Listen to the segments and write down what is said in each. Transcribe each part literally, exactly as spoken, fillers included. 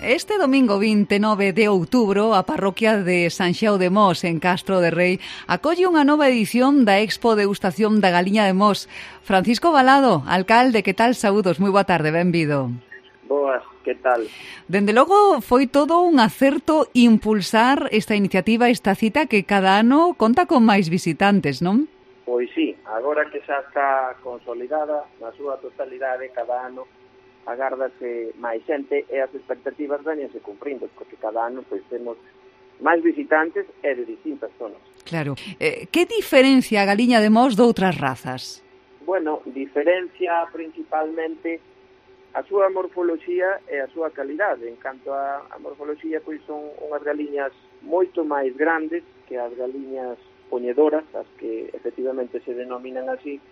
Este domingo vinte e nove de outubro, a parroquia de San Xiao de Mos, en Castro de Rei, acolle unha nova edición da Expo Degustación da Galiña de Mos. Francisco Valado, alcalde, que tal? Saúdos, moi boa tarde, benvido. Boas, que tal? Dende logo, foi todo un acerto impulsar esta iniciativa, esta cita que cada ano conta con máis visitantes, non? Pois sí, agora que xa está consolidada na súa totalidade, cada ano agárdase máis xente e as expectativas veñense cumprindo, porque cada ano pois temos máis visitantes e de distintas zonas. Claro. Eh, que diferencia a Galiña de Mos de outras razas? Bueno, diferencia principalmente a súa morfoloxía e a súa calidade. En canto a, a morfoloxía, pois son unhas galiñas moito máis grandes que as galiñas poñedoras, as que efectivamente se denominan así,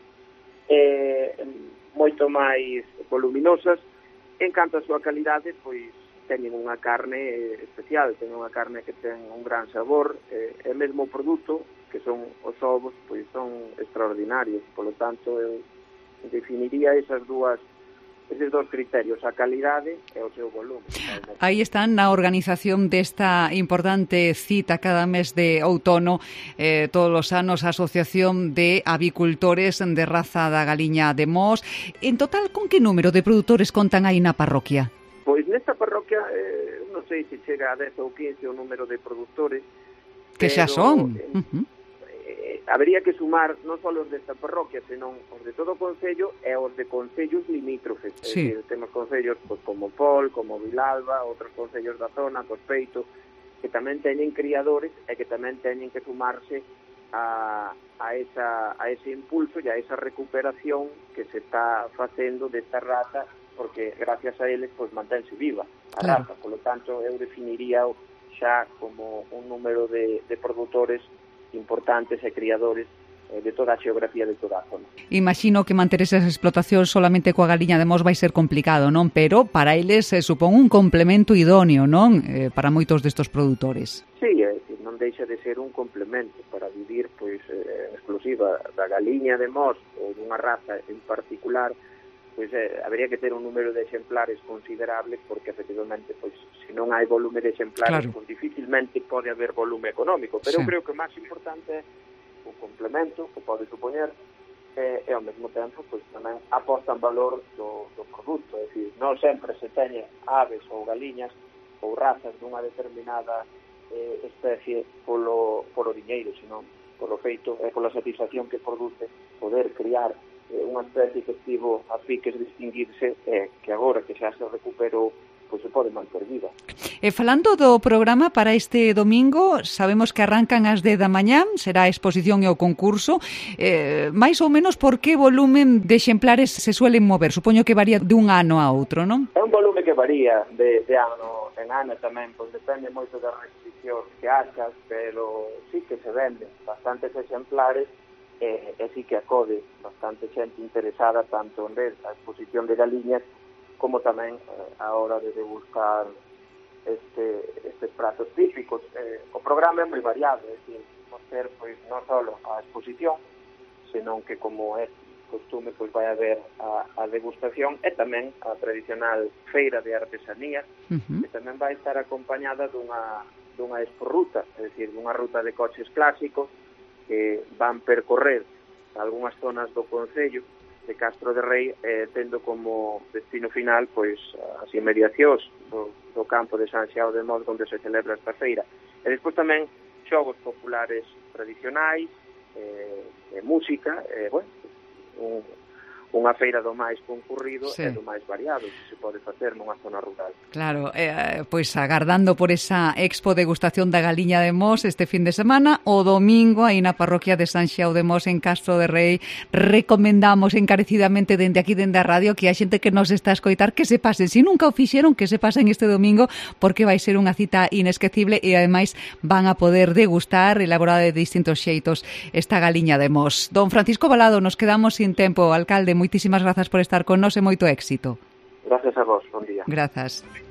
e moito máis voluminosas. En canto a súa calidade, pois teñen unha carne especial, teñen unha carne que ten un gran sabor, e, e mesmo o produto, que son os ovos, pois son extraordinarios. Polo tanto, eu definiría esas dúas eses dos criterios, a calidade e o seu volume. Aí están na organización desta importante cita cada mes de outono, eh, todos os anos, a Asociación de Avicultores de Raza da Galiña de Mos. En total, con que número de produtores contan aí na parroquia? Pois nesta parroquia, eh, non sei se chega a dez ou quince o número de produtores. Que xa son. Eh, uh-huh. Habería que sumar non só os desta parroquia, senón os de todo o concello e os de concellos limítrofes. Sí. É dicir, temos concellos pois, como Pol, como Vilalba, outros concellos da zona, Cospeito, que tamén teñen criadores e que tamén teñen que sumarse a, a, esa, a ese impulso e a esa recuperación que se está facendo desta raza, porque gracias a eles pois, manténse viva a claro. raza. Por lo tanto, eu definiría xa como un número de, de produtores importantes e criadores eh, de toda a xeografía de toda a zona. Imagino que manter esas explotacións solamente coa Galiña de Mos vai ser complicado, non? Pero para eles se eh, supón un complemento idóneo, non? Eh, para moitos destos produtores. Sí, é dicir, non deixa de ser un complemento para vivir pois eh, exclusiva da Galiña de Mos ou dunha raza en particular. Pois eh, habería que ter un número de exemplares considerable, porque efectivamente, pois, se non hai volume de exemplares, claro. pois difícilmente pode haber volume económico, pero sí. eu creo que o máis importante é o complemento, que pode supoñer, e, e ao mesmo tempo, pois tamén aposta en valor do, do produto, é dicir, non sempre se teñen aves ou galiñas ou razas dunha determinada eh, especie polo, polo diñeiro, senón polo feito e pola satisfacción que produce poder criar unha especie que estivo a piques distinguirse e que agora que xa se recuperou pois se pode manter viva. E falando do programa para este domingo, sabemos que arrancan ás dez da mañá, será a exposición e o concurso. Eh, máis ou menos por que volumen de exemplares se suelen mover? Supoño que varía de un ano a outro, non? É un volume que varía de, de ano en ano tamén, pois depende moito das restriccións que hachas, pero sí que se venden bastantes exemplares. E, e sí que acode bastante xente interesada tanto en ver a exposición de galiñas como tamén eh, a hora de degustar este, estes pratos típicos. Eh, o programa é moi variado, é dicir, vamos ter pois, non só a exposición, senón que como é costume, pois vai haber a, a degustación e tamén a tradicional feira de artesanía, uh-huh. que tamén vai estar acompañada dunha, dunha exporruta, é dicir, dunha ruta de coches clásicos que van percorrer algunhas zonas do concello de Castro de Rei, eh, tendo como destino final pois as inmediacións do, do campo de San Xiao de Mos, onde se celebra esta feira. E despois tamén xogos populares tradicionais, eh, e música, e, bueno, un, unha feira do máis concurrido sí. e do máis variado que se pode facer nunha zona rural. Claro, eh, pois agardando por esa expo degustación da Galiña de Mos este fin de semana, o domingo aí na parroquia de San Xiao de Mos en Castro de Rei. Recomendamos encarecidamente dende aquí, dende a radio, que a xente que nos está a escoitar que se pasen, se nunca o fixeron, que se pasen este domingo, porque vai ser unha cita inesquecible e ademais van a poder degustar elaborada de distintos xeitos esta Galiña de Mos. Don Francisco Valado, nos quedamos sin tempo, alcalde. Moitísimas grazas por estar con nós e moito éxito. Gracias a vos, bon día. Grazas.